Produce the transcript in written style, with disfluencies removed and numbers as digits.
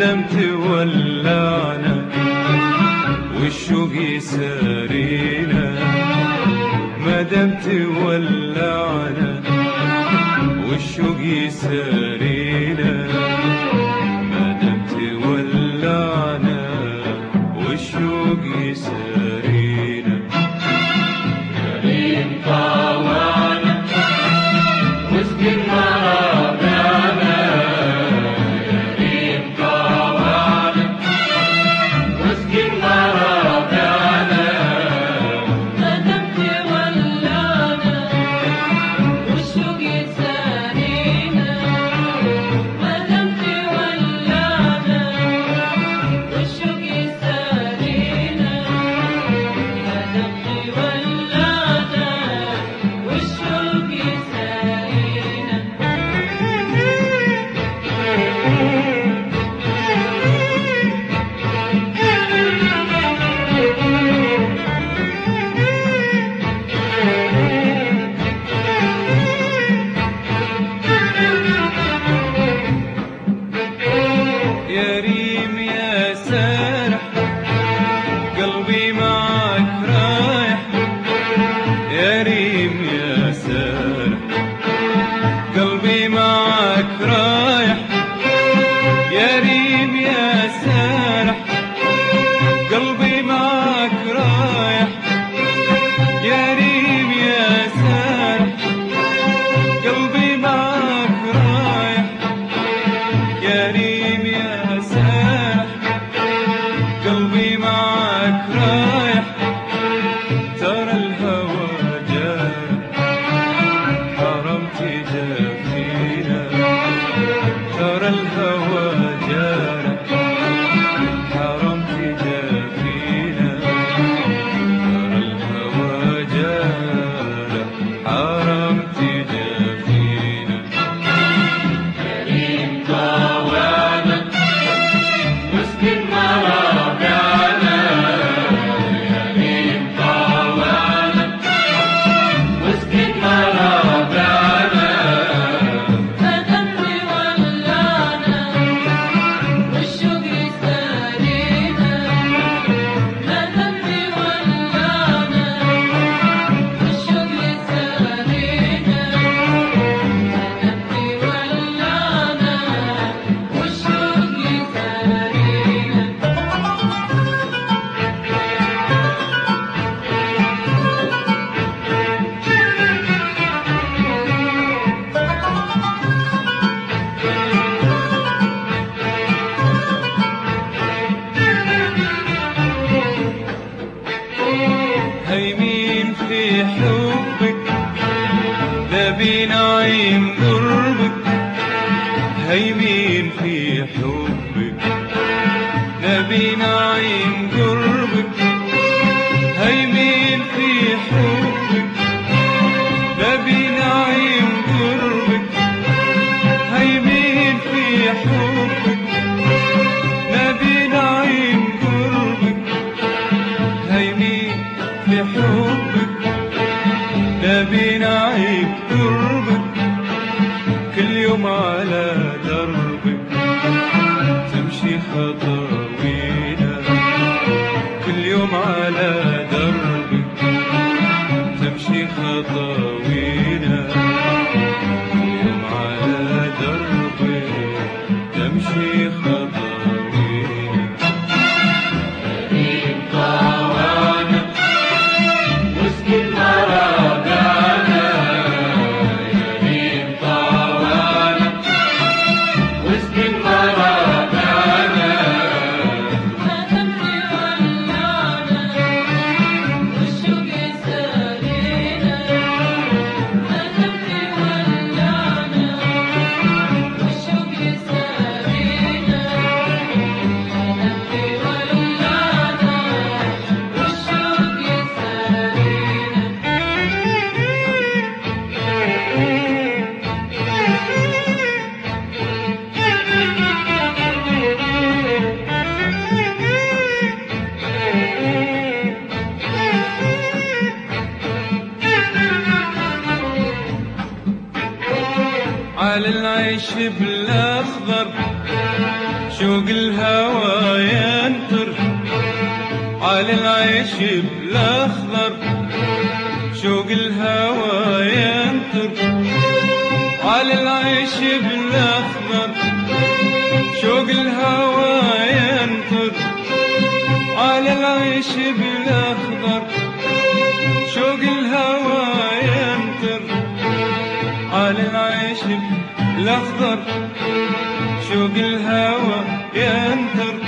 دام تولعنا والشوق يسارينا، ما دام تولعنا والشوق يسارينا، ما دام تولعنا والشوق يسارينا. يا ريم طاوانا واسقي مرابعنا، يا ريم طاوانا واسقي مرابعنا، ما دام تولعنا والشوق يسارينا، ما دام تولعنا والشوق يسارينا، ما دام تولعنا والشوق يسارينا. يا ريم يا سارح قلبي معك رايح، يا ريم يا سارح قلبي معك رايح، يا ريم يا سارح قلبي معك رايح، يا ريم يا سارح قلبي معك رايح، يا ريم يا سارح قلبي معك رايح. ترى الهوى جارح حرام تجافينا، ترى الهوى جارح حرام تجافينا، ترى الهوى جارح حرام تجافينا. يا ريم طاوانا واسقي مرابعنا، يا ريم طاوانا واسقي مرابعنا، ما دام تولعنا والشوق يسارينا، ما دام تولعنا والشوق يسارينا، ما دام تولعنا والشوق يسارينا. هيمين في حبك ذا نعيم قربك، هيمين في حبك ذا نعيم قربك، هيمين في حبك ذا نعيم قربك، هيمين في حبك ذا نعيم قربك، هيمين في حبك نبي نعيم قربك. كل يوم على دربك تمشي خطوينا، كل يوم على دربك تمشي خطوينا، كل يوم على دربك تمشي خطوينا. يا ريم طاوانا واسقي مرابعنا، يا ريم طاوانا واسقي مرابعنا، ما دام تولعنا والشوق يسارينا، ما دام تولعنا والشوق يسارينا، ما دام تولعنا والشوق على العيش بالاخضر شوق الهوى ينطر على العيش بالاخضر، شوق الهوى ينطر على العيش بالاخضر، شوق الهوى ينطر على العيش بالاخضر، شوق الهوى ينطر على العيش بالاخضر، شوق الهوى ينطر